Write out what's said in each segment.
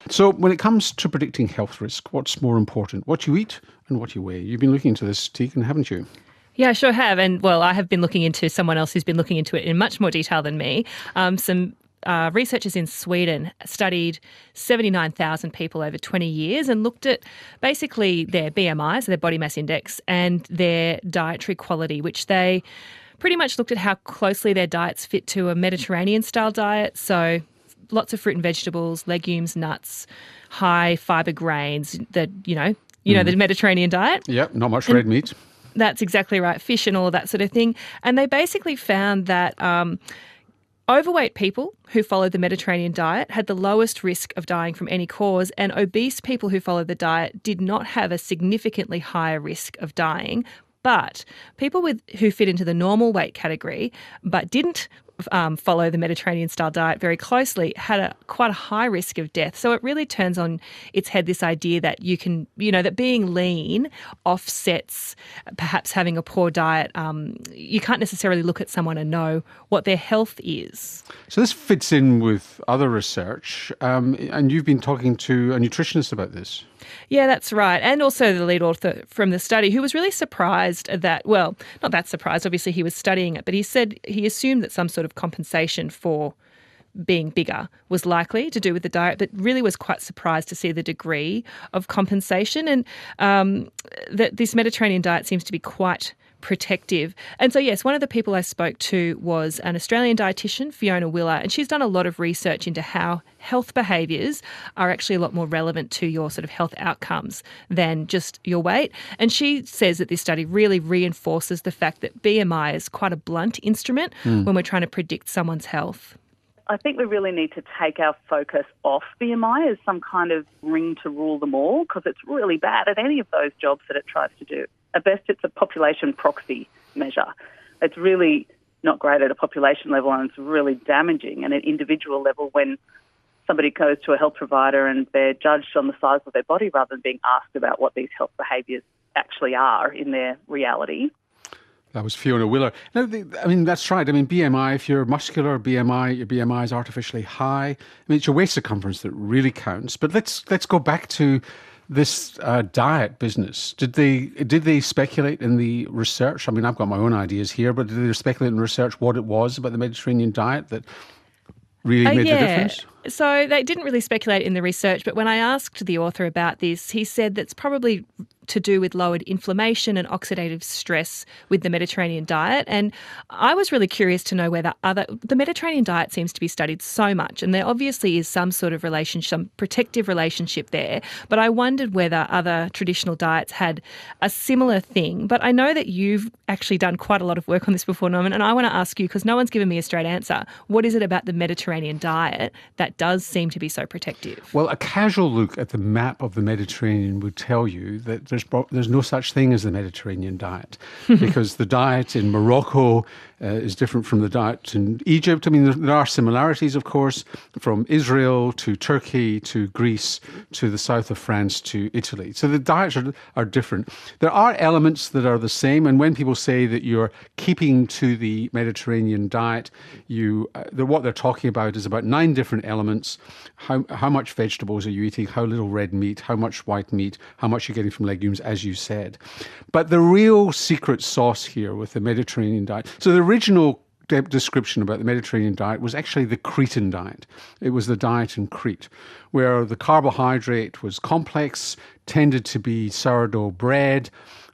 So when it comes to predicting health risk, what's more important, what you eat and what you weigh? You've been looking into this, Tegan, haven't you? Yeah, I sure have. And well, I have been looking into someone else who's been looking into it in much more detail than me. Some researchers in Sweden studied 79,000 people over 20 years and looked at basically their BMI, so their body mass index, and their dietary quality, which they pretty much looked at how closely their diets fit to a Mediterranean-style diet. So lots of fruit and vegetables, legumes, nuts, high fibre grains, the Mediterranean diet. Yep, not much red meat. That's exactly right, fish and all of that sort of thing. And they basically found that overweight people who followed the Mediterranean diet had the lowest risk of dying from any cause, and obese people who followed the diet did not have a significantly higher risk of dying. But people who fit into the normal weight category but didn't follow the Mediterranean-style diet very closely had quite a high risk of death. So it really turns on its head this idea that that being lean offsets perhaps having a poor diet. You can't necessarily look at someone and know what their health is. So this fits in with other research, and you've been talking to a nutritionist about this. Yeah, that's right. And also the lead author from the study, who was really surprised that, well, not that surprised, obviously he was studying it, but he said he assumed that some sort of compensation for being bigger was likely to do with the diet, but really was quite surprised to see the degree of compensation, and that this Mediterranean diet seems to be quite protective. And so, yes, one of the people I spoke to was an Australian dietitian, Fiona Willer, and she's done a lot of research into how health behaviours are actually a lot more relevant to your sort of health outcomes than just your weight. And she says that this study really reinforces the fact that BMI is quite a blunt instrument when we're trying to predict someone's health. I think we really need to take our focus off BMI as some kind of ring to rule them all, because it's really bad at any of those jobs that it tries to do. At best, it's a population proxy measure. It's really not great at a population level, and it's really damaging at an individual level when somebody goes to a health provider and they're judged on the size of their body rather than being asked about what these health behaviours actually are in their reality. That was Fiona Willer. Now, that's right. BMI, if you're muscular, your BMI is artificially high. It's your waist circumference that really counts. But let's go back to this diet business. Did they speculate in the research? I've got my own ideas here, but did they speculate in the research what it was about the Mediterranean diet that really made the difference? So they didn't really speculate in the research, but when I asked the author about this, he said that's probably to do with lowered inflammation and oxidative stress with the Mediterranean diet. And I was really curious to know whether the Mediterranean diet seems to be studied so much, and there obviously is some sort of relationship, some protective relationship there. But I wondered whether other traditional diets had a similar thing. But I know that you've actually done quite a lot of work on this before, Norman, and I want to ask you, because no one's given me a straight answer, what is it about the Mediterranean diet that does seem to be so protective? Well, a casual look at the map of the Mediterranean would tell you that there's no such thing as the Mediterranean diet, because the diet in Morocco is different from the diet in Egypt. There are similarities, of course, from Israel to Turkey to Greece to the south of France to Italy. So the diets are different. There are elements that are the same, and when people say that you're keeping to the Mediterranean diet, what they're talking about is about 9 different elements. How much vegetables are you eating? How little red meat? How much white meat? How much you're getting from legumes, as you said. But the real secret sauce here with the Mediterranean diet, so the original description about the Mediterranean diet was actually the Cretan diet. It was the diet in Crete, where the carbohydrate was complex, tended to be sourdough bread,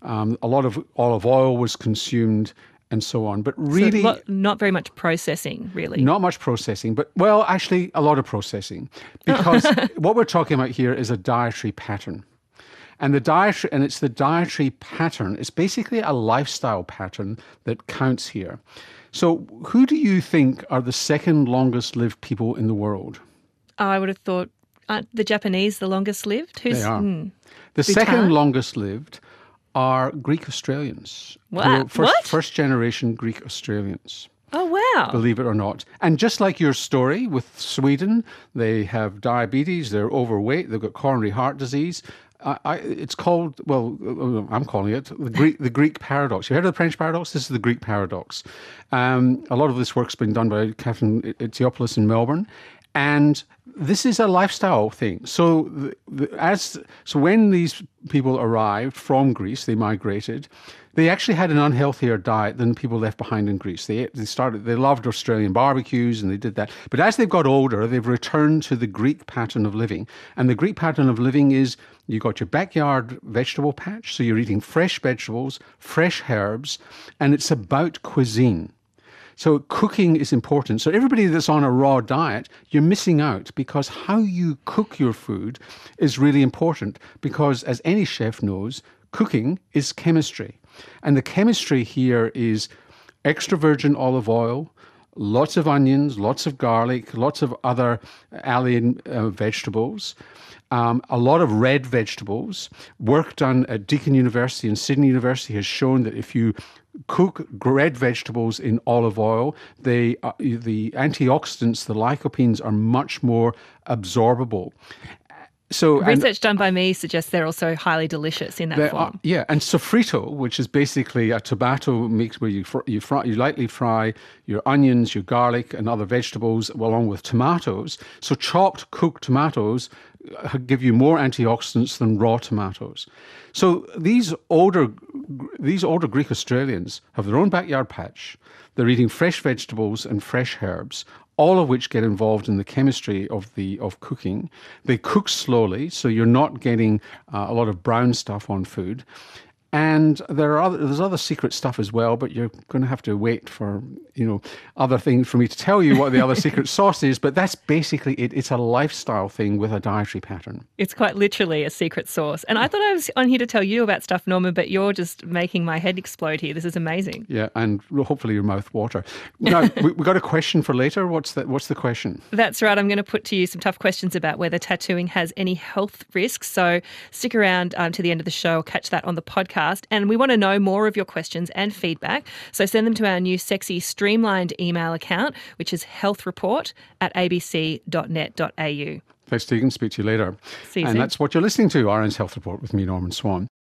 a lot of olive oil was consumed, and so on. But really, so not very much processing, really. Not much processing, but, well, actually a lot of processing, because what we're talking about here is a dietary pattern. And it's the dietary pattern. It's basically a lifestyle pattern that counts here. So who do you think are the second longest lived people in the world? I would have thought the Japanese the longest lived. They are. The Bhutan? second longest lived are Greek Australians. What? First generation Greek Australians. Oh, wow. Believe it or not. And just like your story with Sweden, they have diabetes, they're overweight, they've got coronary heart disease. It's called, I'm calling it the Greek paradox. You heard of the French paradox? This is the Greek paradox. A lot of this work's been done by Catherine Etiopoulos in Melbourne. And this is a lifestyle thing. So when these people arrived from Greece, they migrated, they actually had an unhealthier diet than people left behind in Greece. They loved Australian barbecues and they did that. But as they've got older, they've returned to the Greek pattern of living. And the Greek pattern of living is you got your backyard vegetable patch, so you're eating fresh vegetables, fresh herbs, and it's about cuisine. So cooking is important. So everybody that's on a raw diet, you're missing out, because how you cook your food is really important, because as any chef knows, cooking is chemistry. And the chemistry here is extra virgin olive oil, lots of onions, lots of garlic, lots of other allium vegetables, a lot of red vegetables. Work done at Deakin University and Sydney University has shown that if you cook red vegetables in olive oil, the antioxidants, the lycopenes, are much more absorbable. So research done by me suggests they're also highly delicious in that form. Yeah, and sofrito, which is basically a tomato mix where you lightly fry your onions, your garlic, and other vegetables along with tomatoes. So chopped, cooked tomatoes give you more antioxidants than raw tomatoes. So these older Greek Australians have their own backyard patch. They're eating fresh vegetables and fresh herbs, all of which get involved in the chemistry of cooking. They cook slowly, so you're not getting a lot of brown stuff on food. And there's other secret stuff as well, but you're going to have to wait for other things for me to tell you what the other secret sauce is. But that's basically it. It's a lifestyle thing with a dietary pattern. It's quite literally a secret sauce. And I thought I was on here to tell you about stuff, Norman, but you're just making my head explode here. This is amazing. Yeah, and hopefully your mouth water. Now, we got a question for later. What's the question? That's right. I'm going to put to you some tough questions about whether tattooing has any health risks. So stick around to the end of the show. I'll catch that on the podcast. And we want to know more of your questions and feedback. So send them to our new sexy streamlined email account, which is healthreport@abc.net.au. Thanks, Tegan. Speak to you later. See you soon. And that's what you're listening to, RN's Health Report with me, Norman Swan.